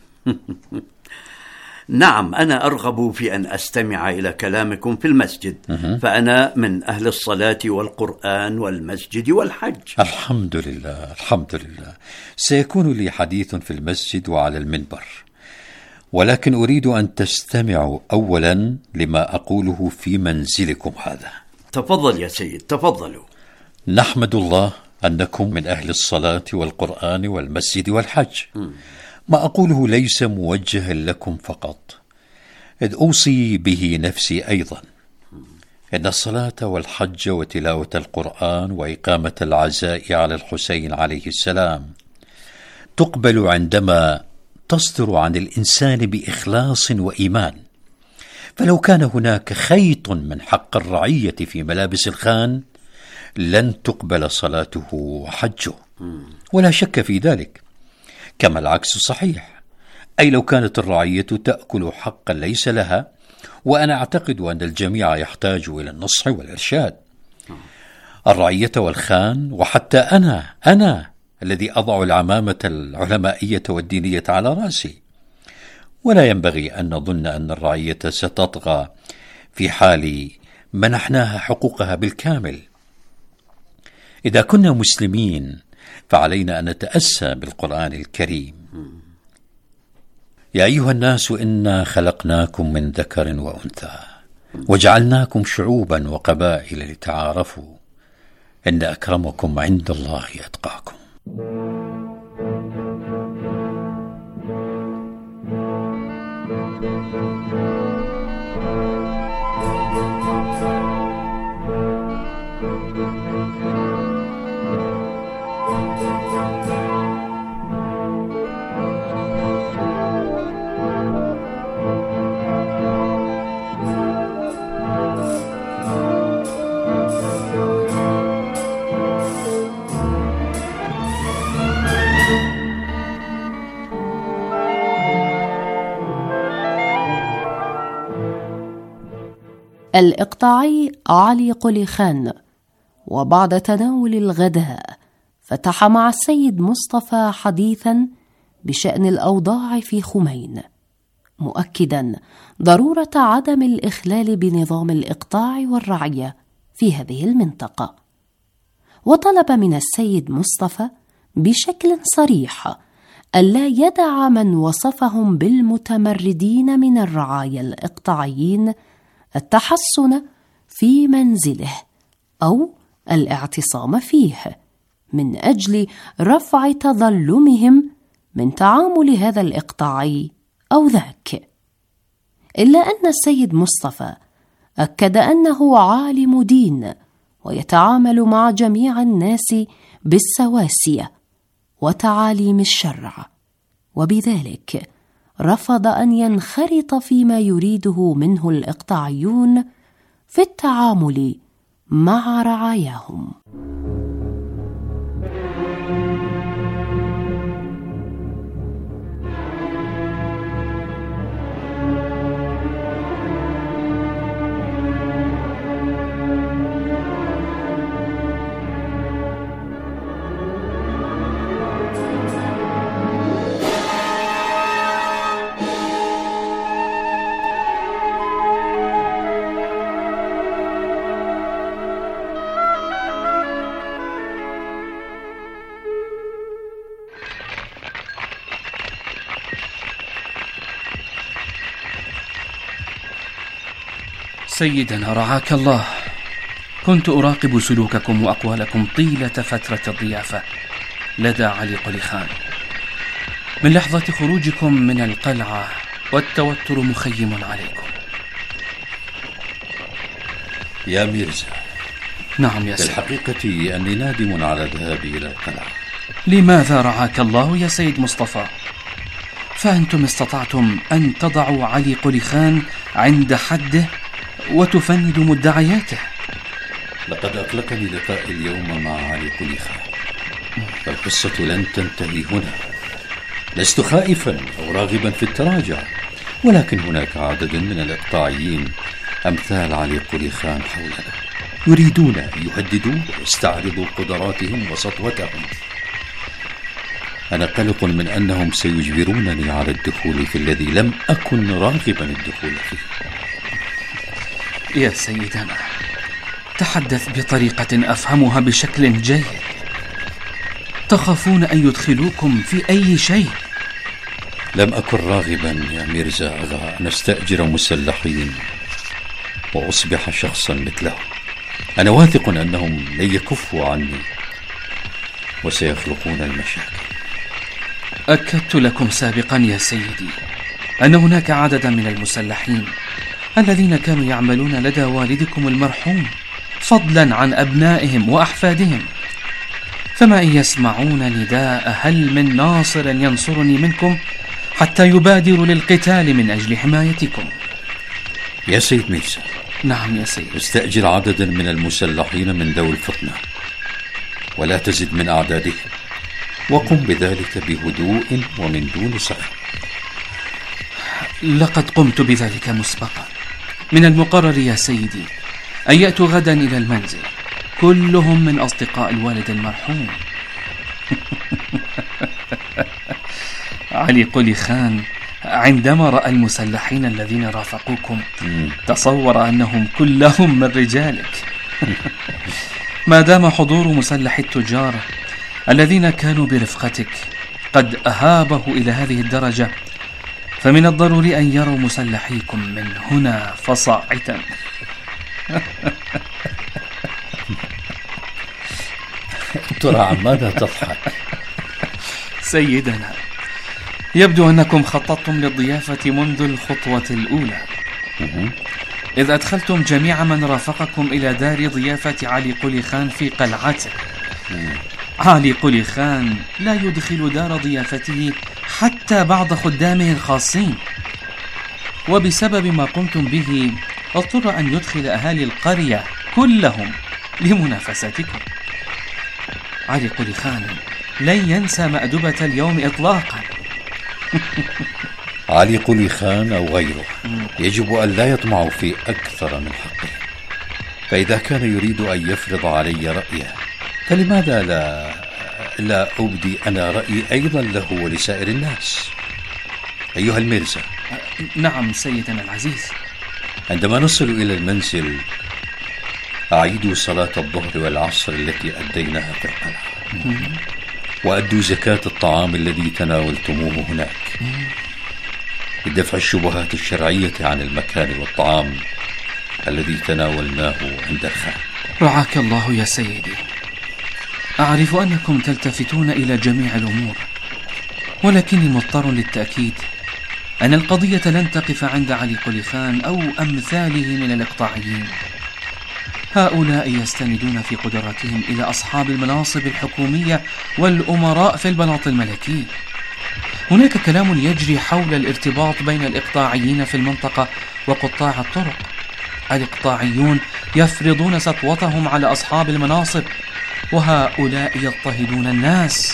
نعم، أنا أرغب في أن أستمع إلى كلامكم في المسجد، فأنا من أهل الصلاة والقرآن والمسجد والحج. الحمد لله، الحمد لله. سيكون لي حديث في المسجد وعلى المنبر، ولكن أريد أن تستمعوا أولا لما أقوله في منزلكم هذا. تفضل يا سيد، تفضلوا. نحمد الله أنكم من أهل الصلاة والقرآن والمسجد والحج. ما أقوله ليس موجها لكم فقط، إذ أوصي به نفسي أيضا. إن الصلاة والحج وتلاوة القرآن وإقامة العزاء على الحسين عليه السلام تقبل عندما تصدر عن الإنسان بإخلاص وإيمان. فلو كان هناك خيط من حق الرعية في ملابس الخان لن تقبل صلاته وحجه، ولا شك في ذلك. كما العكس صحيح، أي لو كانت الرعية تأكل حقا ليس لها، وأنا أعتقد أن الجميع يحتاج إلى النصح والإرشاد. الرعية والخان، وحتى أنا الذي أضع العمامة العلمائية والدينية على رأسي. ولا ينبغي أن نظن أن الرعية ستطغى في حال منحناها حقوقها بالكامل. إذا كنا مسلمين فعلينا أن نتأسى بالقرآن الكريم. يا أيها الناس إنا خلقناكم من ذكر وأنثى وجعلناكم شعوبا وقبائل لتعارفوا إن أكرمكم عند الله أتقاكم. الإقطاعي علي قلي خان. وبعد تناول الغداء فتح مع السيد مصطفى حديثا بشأن الأوضاع في خمين، مؤكدا ضرورة عدم الإخلال بنظام الإقطاع والرعية في هذه المنطقة. وطلب من السيد مصطفى بشكل صريح ألا يدع من وصفهم بالمتمردين من الرعايا الإقطاعيين التحصن في منزله أو الاعتصام فيه من أجل رفع تظلمهم من تعامل هذا الإقطاعي أو ذاك. إلا أن السيد مصطفى أكد أنه عالم دين ويتعامل مع جميع الناس بالسواسية وتعاليم الشرع، وبذلك رفض أن ينخرط فيما يريده منه الإقطاعيون في التعامل مع رعاياهم. سيدنا رعاك الله، كنت أراقب سلوككم وأقوالكم طيلة فترة الضيافة لدى علي قلي خان من لحظة خروجكم من القلعة، والتوتر مخيم عليكم. يا ميرزا. نعم يا سيدي. في الحقيقة أني نادم على ذهابي إلى القلعة. لماذا رعاك الله يا سيد مصطفى؟ فأنتم استطعتم أن تضعوا علي قلي خان عند حده وتفندوا مدعياته. لقد أقلقني لقاء اليوم مع علي قلي خان، فالقصة لن تنتهي هنا. لست خائفا أو راغبا في التراجع، ولكن هناك عدد من الإقطاعيين أمثال علي قلي خان حولنا يريدون أن يهددوا ويستعرضوا قدراتهم وسطوتهم. أنا قلق من أنهم سيجبرونني على الدخول في الذي لم أكن راغبا الدخول فيه. يا سيدنا، تحدث بطريقة أفهمها بشكل جيد. تخافون أن يدخلوكم في أي شيء. لم أكن راغبا يا ميرزا أغا أن أستأجر مسلحين وأصبح شخصا مثلهم. أنا واثق أنهم لن يكفوا عني وسيخلقون المشاكل. أكدت لكم سابقا يا سيدي أن هناك عددا من المسلحين الذين كانوا يعملون لدى والدكم المرحوم، فضلا عن أبنائهم وأحفادهم، فما إن يسمعون نداء هل من ناصر ينصرني منكم حتى يبادروا للقتال من أجل حمايتكم. يا سيد ميرزا. نعم يا سيد. استأجر عددا من المسلحين من ذوي الفطنة ولا تزد من أعدادهم، وقم بذلك بهدوء ومن دون سخط. لقد قمت بذلك مسبقا. من المقرر يا سيدي أن يأتوا غدا إلى المنزل، كلهم من أصدقاء الوالد المرحوم. علي قلي خان عندما رأى المسلحين الذين رافقوكم تصور أنهم كلهم من رجالك. ما دام حضور مسلح التجار الذين كانوا برفقتك قد أهابه إلى هذه الدرجة، فمن الضروري أن يروا مسلحيكم من هنا فصاعدا. ترى عن ماذا تضحك؟ سيدنا، يبدو أنكم خططتم للضيافة منذ الخطوة الأولى، إذ أدخلتم جميع من رافقكم إلى دار ضيافة علي قلي خان في قلعته. علي قلي خان لا يدخل دار ضيافته حتى بعض خدامه الخاصين، وبسبب ما قمتم به اضطر أن يدخل أهالي القرية كلهم لمنافستكم. علي قلي خان لن ينسى مأدبة اليوم إطلاقا. علي قلي خان أو غيره يجب أن لا يطمع في أكثر من حقه، فإذا كان يريد أن يفرض علي رأيه فلماذا لا أبدي أنا رأيي أيضا له ولسائر الناس؟ أيها الميرزا. نعم سيدنا العزيز. عندما نصل إلى المنزل أعيدوا صلاة الظهر والعصر التي أديناها في القلعة، وأدوا زكاة الطعام الذي تناولتموه هناك، بدفع الشبهات الشرعية عن المكان والطعام الذي تناولناه عند الخان. رعاك الله يا سيدي. أعرف أنكم تلتفتون إلى جميع الأمور، ولكني مضطر للتأكيد أن القضية لن تقف عند علي قلي خان أو أمثاله من الإقطاعيين. هؤلاء يستندون في قدرتهم إلى أصحاب المناصب الحكومية والأمراء في البلاط الملكي. هناك كلام يجري حول الارتباط بين الإقطاعيين في المنطقة وقطاع الطرق. الإقطاعيون يفرضون سطوتهم على أصحاب المناصب، وهؤلاء يضطهدون الناس.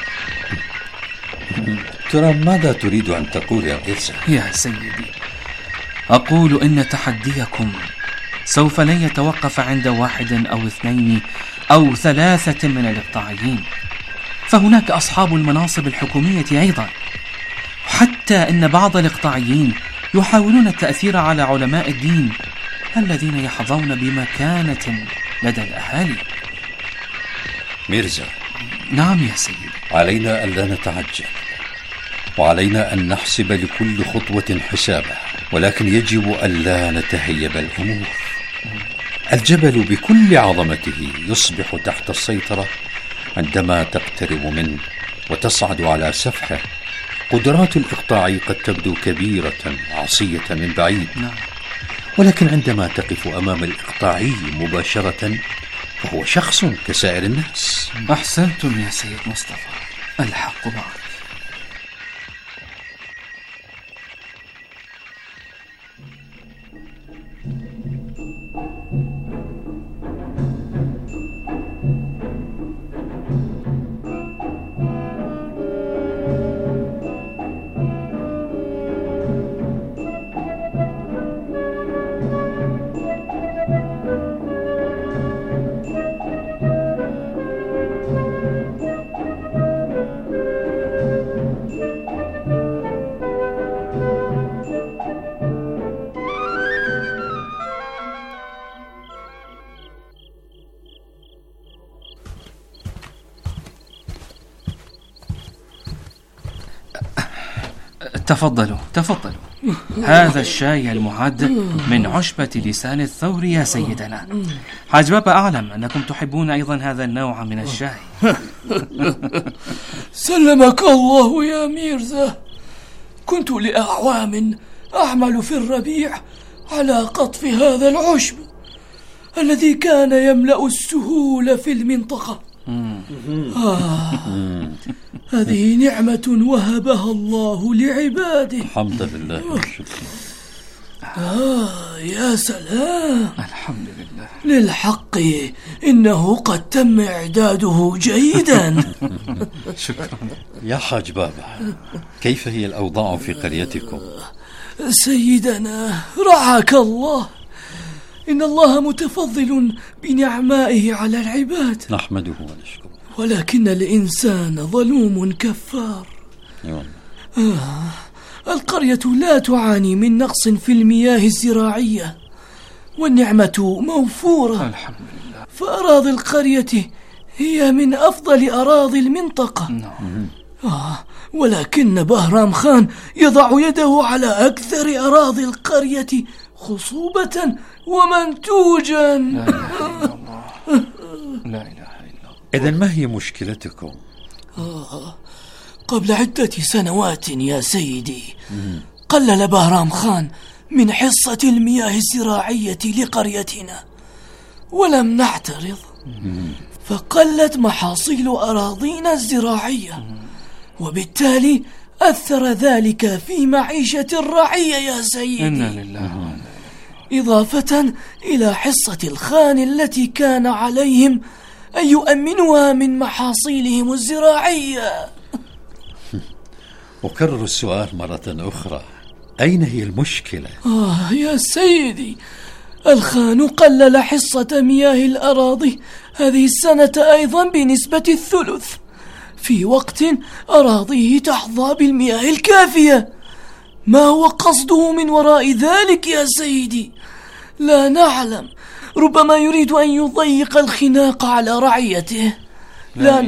ترى ماذا تريد أن تقول يا إرسا؟ يا سيدي، أقول إن تحديكم سوف لن يتوقف عند 1 أو 2 أو 3 من الإقطاعيين، فهناك أصحاب المناصب الحكومية أيضا. حتى إن بعض الإقطاعيين يحاولون التأثير على علماء الدين الذين يحظون بمكانة لدى الأهالي. ميرزا. نعم يا سيدي. علينا أن لا نتعجل، وعلينا أن نحسب لكل خطوة حسابها، ولكن يجب أن لا نتهيب الأمور. الجبل بكل عظمته يصبح تحت السيطرة عندما تقترب منه وتصعد على سفحه. قدرات الإقطاع قد تبدو كبيرة عصية من بعيد، ولكن عندما تقف أمام الإقطاعي مباشرة فهو شخص كسائر الناس. أحسنتم يا سيد مصطفى، الحق معك. تفضلوا تفضلوا، هذا الشاي المعد من عشبة لسان الثور يا سيدنا. حاج بابا، أعلم أنكم تحبون أيضا هذا النوع من الشاي. سلمك الله يا ميرزا. كنت لأعوام أعمل في الربيع على قطف هذا العشب الذي كان يملأ السهول في المنطقة. هذه نعمة وهبها الله لعباده. الحمد لله والشكر. يا سلام، الحمد لله. للحق إنه قد تم إعداده جيدا. شكرا يا حاج بابا، كيف هي الأوضاع في قريتكم؟ سيدنا رعاك الله، إن الله متفضل بنعمائه على العباد، نحمده ونشكره، ولكن الإنسان ظلوم كفار. القرية لا تعاني من نقص في المياه الزراعية، والنعمة موفورة. الحمد لله. فأراضي القرية هي من أفضل أراضي المنطقة. ولكن بهرام خان يضع يده على أكثر أراضي القرية خصوبة ومنتوجا. لا إله إلا الله. إذن ما هي مشكلتكم؟ قبل عدة سنوات يا سيدي قلل بهرام خان من حصة المياه الزراعية لقريتنا، ولم نعترض، فقلت محاصيل أراضينا الزراعية، وبالتالي أثر ذلك في معيشة الرعية يا سيدي. إنا لله. إضافة إلى حصة الخان التي كان عليهم أن يؤمنوها من محاصيلهم الزراعية. أكرر السؤال مرة أخرى، أين هي المشكلة؟ يا سيدي، الخان قلل حصة مياه الأراضي هذه السنة أيضا بنسبة 1/3، في وقت أراضيه تحظى بالمياه الكافية. ما هو قصده من وراء ذلك يا سيدي؟ لا نعلم، ربما يريد أن يضيق الخناق على رعيته. لا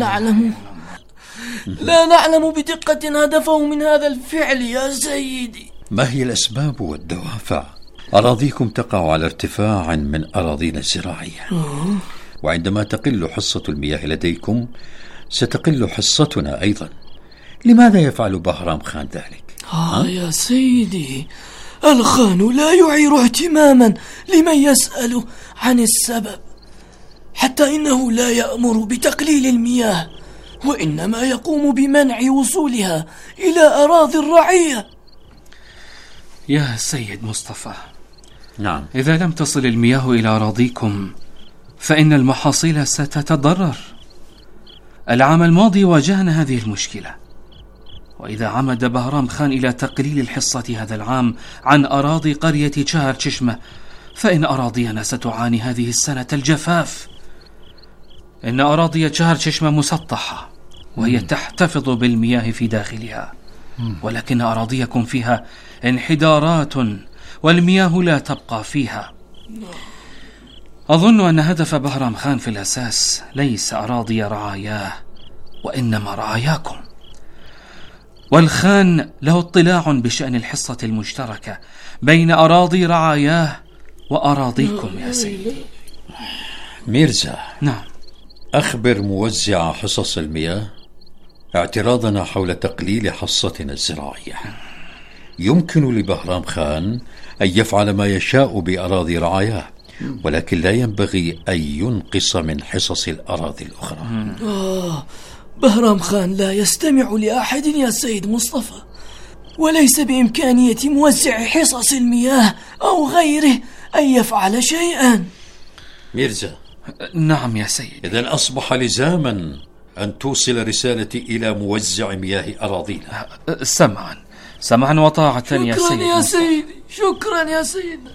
نعلم بدقة هدفه من هذا الفعل يا سيدي. ما هي الأسباب والدوافع؟ أراضيكم تقع على ارتفاع من أراضينا الزراعية، وعندما تقل حصة المياه لديكم ستقل حصتنا أيضا. لماذا يفعل بهرام خان ذلك؟ يا سيدي، الخان لا يعير اهتماما لمن يسأل عن السبب، حتى إنه لا يأمر بتقليل المياه، وإنما يقوم بمنع وصولها إلى أراضي الرعية. يا سيد مصطفى، نعم، إذا لم تصل المياه إلى أراضيكم فإن المحاصيل ستتضرر. العام الماضي واجهنا هذه المشكلة، وإذا عمد بهرام خان إلى تقليل الحصة هذا العام عن أراضي قرية شهر ششمة فإن أراضينا ستعاني هذه السنة الجفاف. إن أراضي شهر ششمة مسطحة وهي تحتفظ بالمياه في داخلها، ولكن أراضيكم فيها انحدارات والمياه لا تبقى فيها. أظن أن هدف بهرام خان في الأساس ليس أراضي رعاياه، وإنما رعاياكم. والخان له اطلاع بشأن الحصة المشتركة بين أراضي رعاياه وأراضيكم يا سيدي. ميرزا، نعم، أخبر موزع حصص المياه اعتراضنا حول تقليل حصتنا الزراعية. يمكن لبهرام خان أن يفعل ما يشاء بأراضي رعاياه، ولكن لا ينبغي أن ينقص من حصص الأراضي الأخرى. بهرام خان لا يستمع لأحد يا سيد مصطفى، وليس بإمكانية موزع حصص المياه أو غيره أن يفعل شيئا. ميرزا. نعم يا سيد. إذن أصبح لزاما أن توصل رسالتي إلى موزع مياه أراضينا. سمعا وطاعة يا سيد. شكرا يا سيدي، شكرا يا سيدنا.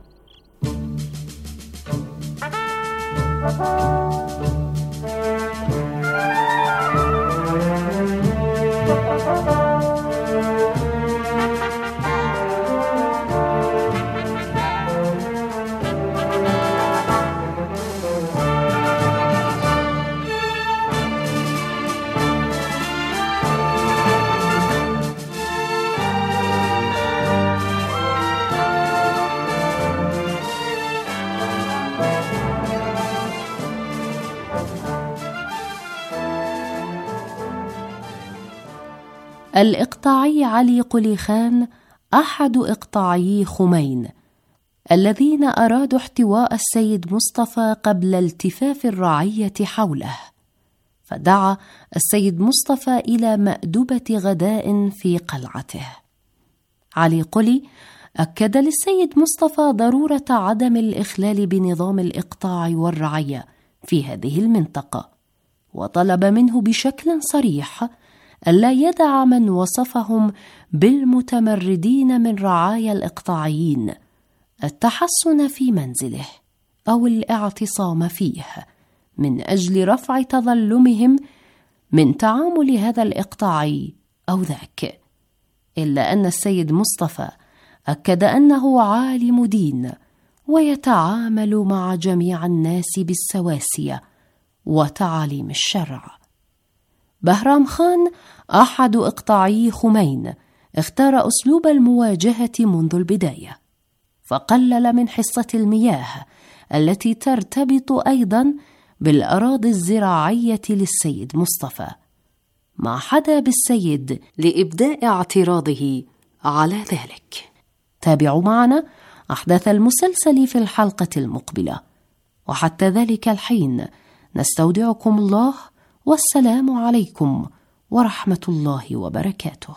الإقطاعي علي قلي خان أحد إقطاعي خمين الذين أرادوا احتواء السيد مصطفى قبل التفاف الرعية حوله، فدعا السيد مصطفى إلى مأدبة غداء في قلعته. علي قلي أكد للسيد مصطفى ضرورة عدم الإخلال بنظام الإقطاع والرعية في هذه المنطقة، وطلب منه بشكل صريح ألا يدع من وصفهم بالمتمردين من رعايا الإقطاعيين التحصن في منزله أو الاعتصام فيه من أجل رفع تظلمهم من تعامل هذا الإقطاعي أو ذاك، إلا أن السيد مصطفى أكد أنه عالم دين ويتعامل مع جميع الناس بالسواسية وتعاليم الشرع. بهرام خان أحد إقطاعي خمين اختار أسلوب المواجهة منذ البداية، فقلل من حصة المياه التي ترتبط أيضا بالأراضي الزراعية للسيد مصطفى، ما حدا بالسيد لإبداء اعتراضه على ذلك. تابعوا معنا أحداث المسلسل في الحلقة المقبلة، وحتى ذلك الحين نستودعكم الله، والسلام عليكم ورحمة الله وبركاته.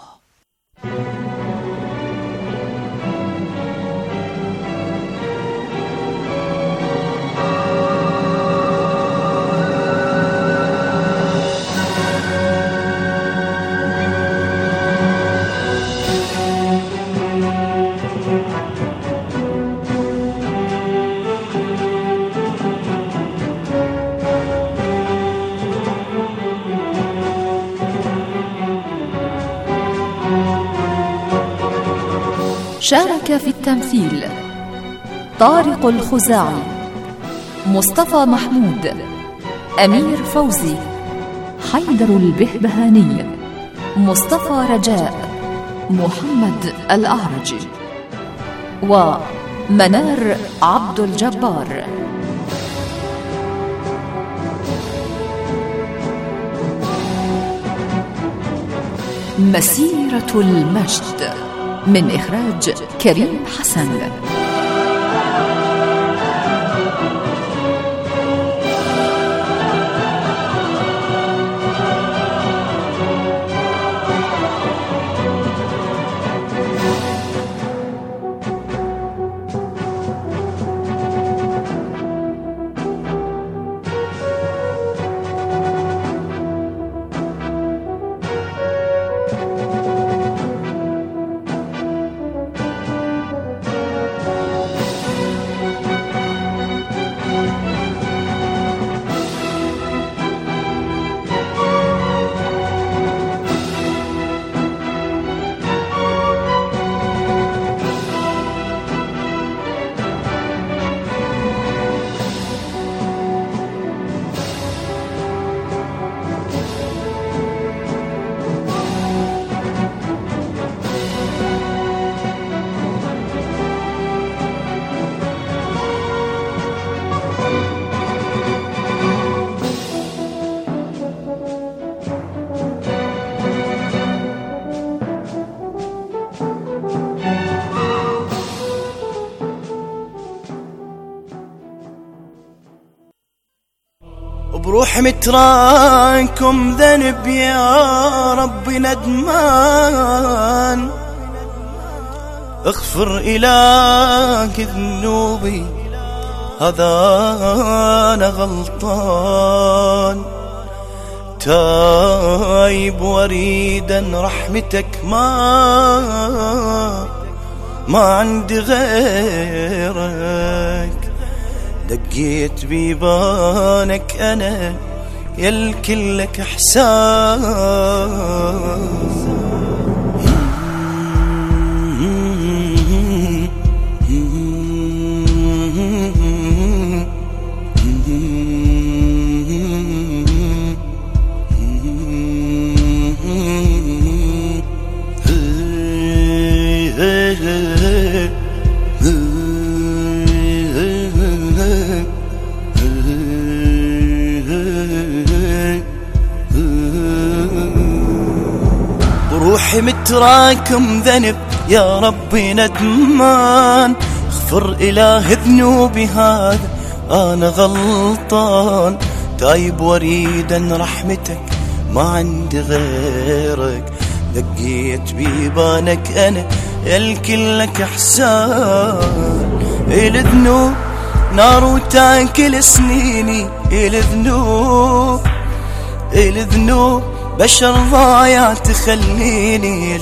شارك في التمثيل طارق الخزاعي، مصطفى محمود، أمير فوزي، حيدر البهبهاني، مصطفى رجاء، محمد الأعرجي، ومنار عبد الجبار. مسيرة المجد من إخراج كريم حسن. بروح متراكم ذنب يا رب ندمان، اغفر إله ذنوبي هذا أنا غلطان، تايب وريدا رحمتك ما عندي غيرك، دقيت بيبانك أنا يالكل لك إحساس. روحي متراكم ذنب يا ربي ندمان، اغفر إله ذنوبي هذا أنا غلطان، تايب وريدا رحمتك ما عندي غيرك، دقيت بيبانك أنا يالكل لك إحسان. الذنوب نار وتاكل سنيني، الذنوب بشر ضايع تخليني،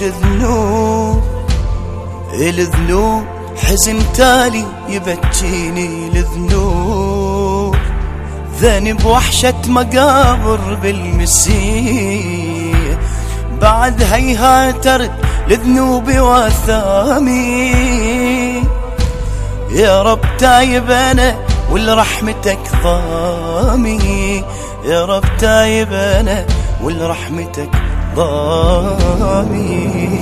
الذنوب حزن تالي يبكيني، الذنوب ذنب وحشة مقابر بالمسيح، بعد هيهات ترد لذنوبي وثامي، يا رب تايب أنا ولرحمتك ضامي، يا رب تايب أنا ولرحمتك ضامي.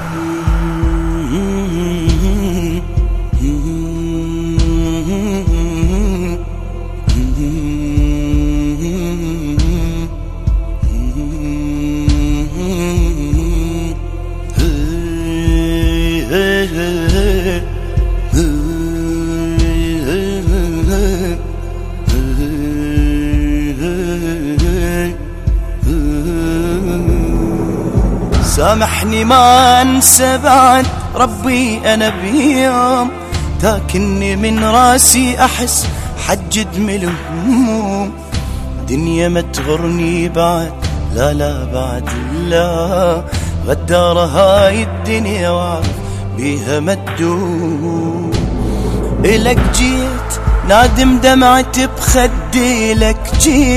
سامحني ما انسى بعد ربي انا بيوم، تاكني من راسي احس حجد من الهموم، دنيا ما تغرني بعد لا بعد لا، غدارة هاي الدنيا وعرف بيها مدوم، إلك جيت نادم دمعت بخدي، إلك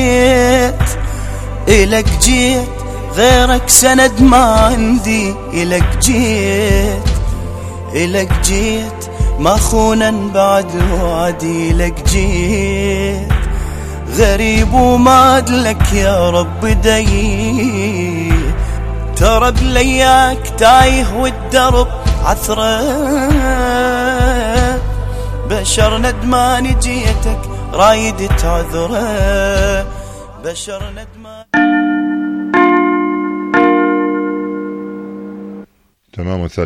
جيت غيرك سند ما عندي، إلك جيت ما خونا بعد وعدي لك جيت غريب وما أدلك يا رب دي ترى بلياك تايه والدرب عثرة بشر ندمان جيتك رايد تعذره بشر ندمان. تمام.